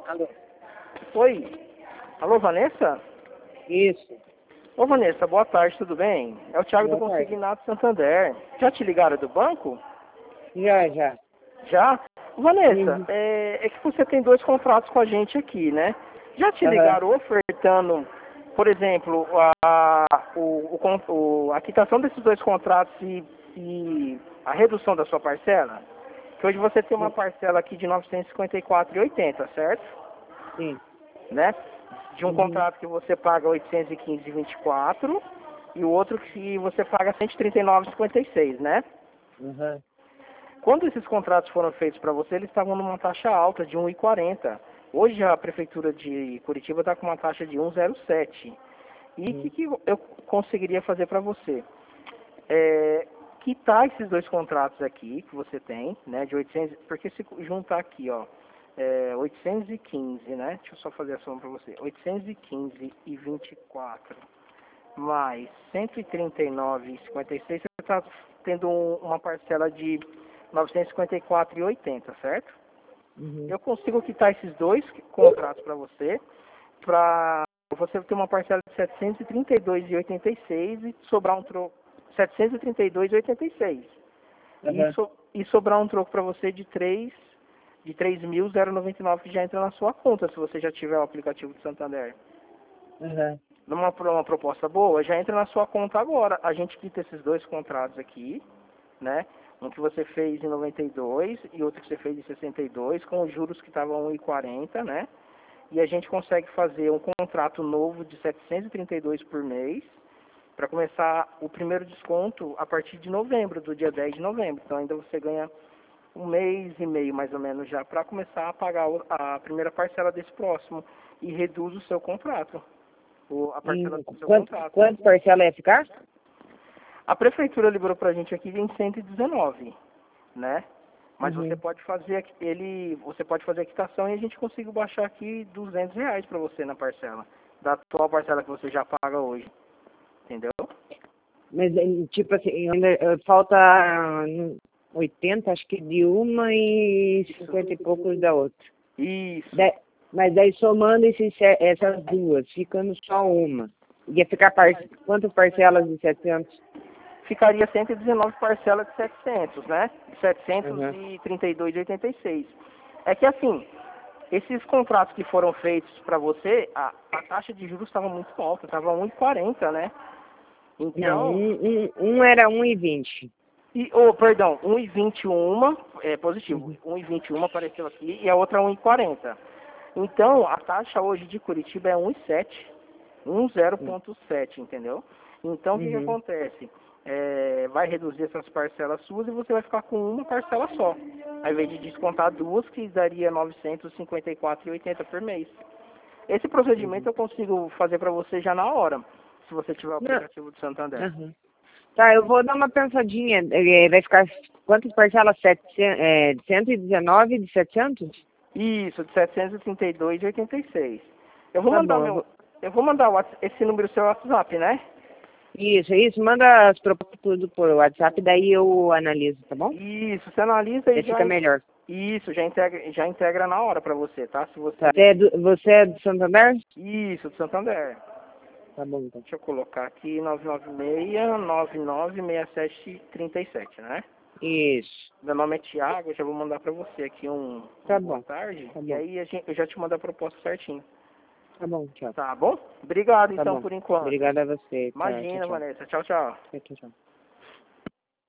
Alô? Oi. Alô, Vanessa? Isso. Ô, Vanessa, boa tarde, tudo bem? É o Thiago do Boa tarde. Consignato Santander. Já te ligaram do banco? Já. Já? Vanessa, Uhum. é que você tem 2 contratos com a gente aqui, né? Já te Aham. ligaram ofertando, por exemplo, a quitação desses 2 contratos e a redução da sua parcela? Que hoje você tem uma parcela aqui de R$ 954,80, certo? Sim. Né? De um Uhum. contrato que você paga 815,24 e o outro que você paga 139,56, né? Uhum. Quando esses contratos foram feitos para você, eles estavam numa taxa alta de 1,40. Hoje a prefeitura de Curitiba está com uma taxa de 1,07. E o Uhum. que eu conseguiria fazer para você? Quitar esses 2 contratos aqui que você tem, né, de 800, porque se juntar aqui, ó, 815, né, deixa eu só fazer a soma para você, 815,24 mais 139,56, você está tendo uma parcela de 954,80, certo? Uhum. Eu consigo quitar esses 2 contratos para você ter uma parcela de 732,86 e sobrar um troco 732,86 Uhum. e sobrar um troco para você de 3.099 que já entra na sua conta se você já tiver o aplicativo do Santander. Uhum. Uma proposta boa, já entra na sua conta agora. A gente quita esses 2 contratos aqui, né? Um que você fez em 92 e outro que você fez em 62, com os juros que estavam 1,40, né? E a gente consegue fazer um contrato novo de 732 por mês, para começar o primeiro desconto a partir de novembro, do dia 10 de novembro. Então ainda você ganha um mês e meio mais ou menos já para começar a pagar a primeira parcela desse próximo e reduz o seu contrato, a parcela do seu contrato. Quanto parcela ia ficar? A prefeitura liberou para a gente aqui em 119, né? Mas você Uhum. pode fazer você pode fazer a quitação e a gente consegue baixar aqui R$ 200 para você na parcela, da atual parcela que você já paga hoje, entendeu? Mas, tipo assim, ainda falta 80, acho que de uma e Isso. 50 e poucos da outra. Isso. Mas daí somando essas duas, ficando só uma. Ia ficar quantas parcelas de 700? Ficaria 119 parcelas de 700, né? Uhum. 732,86. É que assim, esses contratos que foram feitos para você, a taxa de juros estava muito alta, estava 1,40, né? Não, Então, um era 1,20. perdão, 1,21 é positivo, Uhum. 1,21 apareceu aqui e a outra 1,40. Então, a taxa hoje de Curitiba é 1,7, 1,0,7, entendeu? Então, o que Uhum. acontece? Vai reduzir essas parcelas suas e você vai ficar com uma parcela só, ao invés de descontar 2, que daria 954,80 por mês. Esse procedimento Uhum. eu consigo fazer para você já na hora, se você tiver o Não. aplicativo do Santander. Uhum. Tá, eu vou dar uma pensadinha. Vai ficar quantas parcelas? 119 de 700? Isso, de 732,86. Eu vou Tá mandar bom, meu, eu vou mandar esse número no seu WhatsApp, né? Isso. Manda as propostas tudo por WhatsApp, daí eu analiso, tá bom? Isso, você analisa e Daí fica melhor. isso, já integra na hora para você, tá? Se Tá. você Você é do Santander? Isso, do Santander. Tá bom, então. Deixa eu colocar aqui 996-996737, né? Isso. Meu nome é Thiago, eu já vou mandar para você aqui Tá boa bom. tarde Tá e bom. aí eu já te mando a proposta certinho. Tá bom, tchau. Tá bom? Obrigado Tá então bom. por enquanto. Obrigada a você. Tchau, tchau, Imagina, tchau. Vanessa. Tchau, tchau. Tchau, tchau, tchau.